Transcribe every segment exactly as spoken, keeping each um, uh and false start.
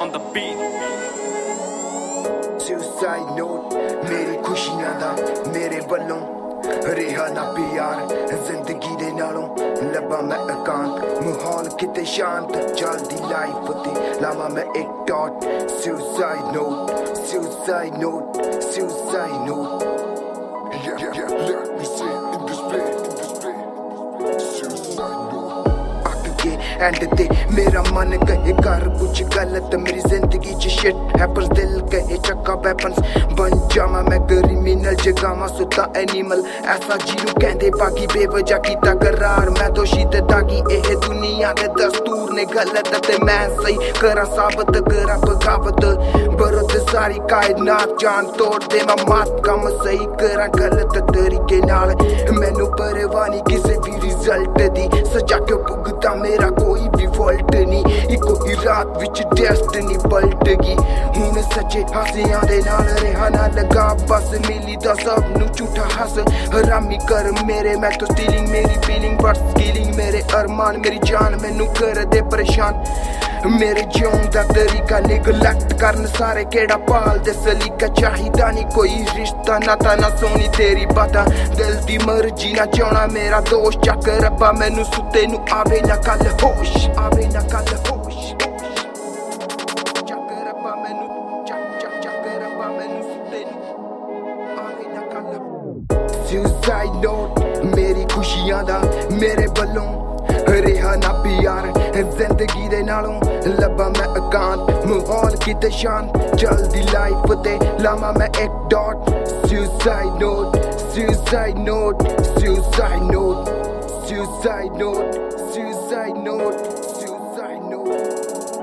on the beat. Suicide note, मेरी खुशियां दा मेरे वल्लों ਰਿਹਾ ना प्यार जिंदगी दे नालों लब्बा मैं एकांत माहौल किते शांत चलदी लाइफ ते लावा मैं एक dot suicide note suicide note suicide note yeah yeah yeah let me say in this play in this play suicide note and ते मेरा मन कहे कर कुछ गलत मेरी जिंदगी च शिट हैपन्स दिल कहे चक्का वेपन्स बन जावा मैं क्रिमिनल जगावा सुता एनिमल ऐसा जीरू कहंदे बाकी बेवजह कीता करार मैं दोषी ते दागी एह दुनिया दे दस्तूर ने गलत ते मैं सही करा साबत करा बगावत बरत सारी कायनात जान तोड़ दे मैं मात कम सही करा गलत तरीके नाल मैनू परवाह नहीं किसी भी रिजल्ट दी सजा क्यों भुगता मेरा कोई भी फॉल्ट नहीं इको ही रात विच डेस्टिनी पलट गई हुण सच्चे हासियां दे नाल रहा ना लगा बस मिली दा सब नू झूठा हस हरामी कर मेरे मैं तो स्टीलिंग मेरी फीलिंग बट स्कीलिंग मेरे अरमान मेरी जान मैनू कर दे परेशान मेरे जिउण दा तरीका निगलैक्ट करन सारे केड़ा पाल दे सलीका चाहिदा नहीं कोई रिश्ता नाता ना सोनी तेरी बातां दिल दी मर्जी ना चाहना मेरा दोस्त चक रब्बा मैनू सुते नू आवे ना कल होश आवे ना कल होश चक रब्बा मैनू चक चक चक रब्बा मैनू सुते नू आवे ना कल suicide note मेरी खुशियां दा मेरे वल्लों ਰਿਹਾ ना प्यार जिंदगी दे नालों लब्बा मैं एकांत माहौल किते शांत चलदी लाइफ ते लावा मैं एक dot suicide note suicide note suicide note suicide note suicide note suicide note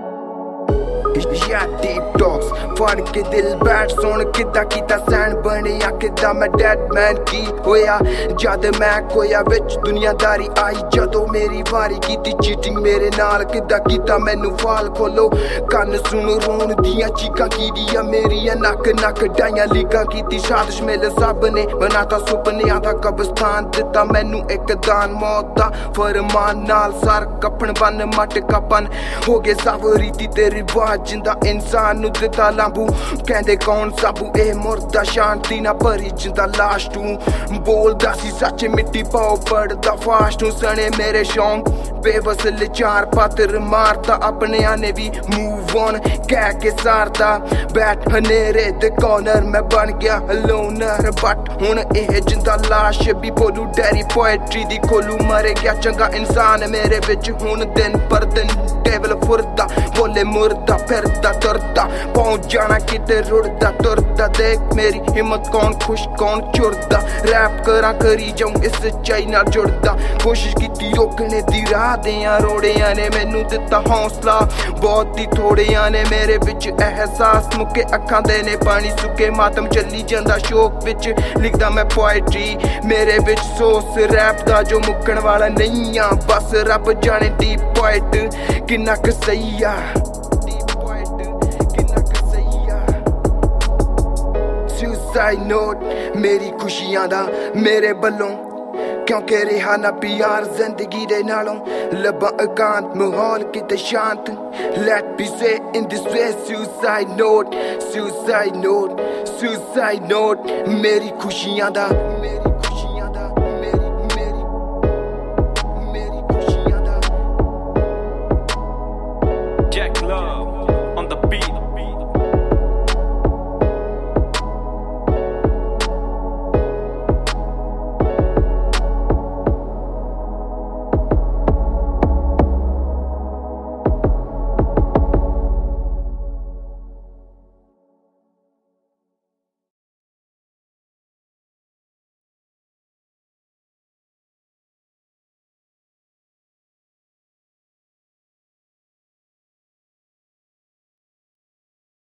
Yeah, deep talks फड़ के दिल बैठ सुन किदा कीता सैन बनिया किदा मैं डेड मैन की होया जद मैं कोया विच दुनियादारी आई जदों मेरी वारी कीती चीटिंग मेरे नाल किदा कीता मैनू फाल खोलो कन्न सुन रोन दियां चीकां कीदियां मेरियां नक नक डाइयां लीकां कीती साजिश मेल सब ने बनाता सुपनियां दा कब्रिस्तान दिता मैनू एक दान मौत दा फरमान नाल सर कफन बन मटका पन हो गए सब रीति ते रिवाज जिंदा इंसान नू दिता लांबू कहंदे कौन साबू ए मुर्दा शांति ना भरी जिंदा लाश तू बोलदा सी सच मिट्टी पाओ पड़दा फाश तू सने मेरे शौक बेबस लाचार पात्र मारता अपने आने भी मूव ऑन कह के सारदा बैठ हनेरे दे कॉर्नर मैं बन गया लोनर बट हुण एह जिंदा लाश भी बोलू डैरी पोएट्री दी खोलू मरे गया चंगा इंसान मेरे विच हुण दिन पर दिन डेवल फुरदा बोले मुर्दा फिरदा तुरदा पहुंच जाना किते रुड़दा तुरदा देख मेरी हिम्मत कौन खुश कौन चुरदा रैप करा करी जाऊं इस सच्चाई नाल जुड़दा कोशिश कीती रोकने दी राह दियां रोड़ियां ने मैनू दिता हौसला बहुत ही थोड़ियां ने मेरे विच एहसास मुके अखां दे ने पानी सुके मातम चली जांदा शोक विच लिखदा मैं पोएट्री मेरे विच सोस रैप दा जो मुक्कण वाला नहीं आ बस रब जाने डीप पोएट किन्ना क सही आ suicide note मेरी खुशियां दा मेरे वल्लों क्योंकि ਰਿਹਾ ना प्यार जिंदगी दे नालों लब्बा एकांत माहौल किते शांत let me say in this way suicide note suicide note suicide note मेरी खुशियां दा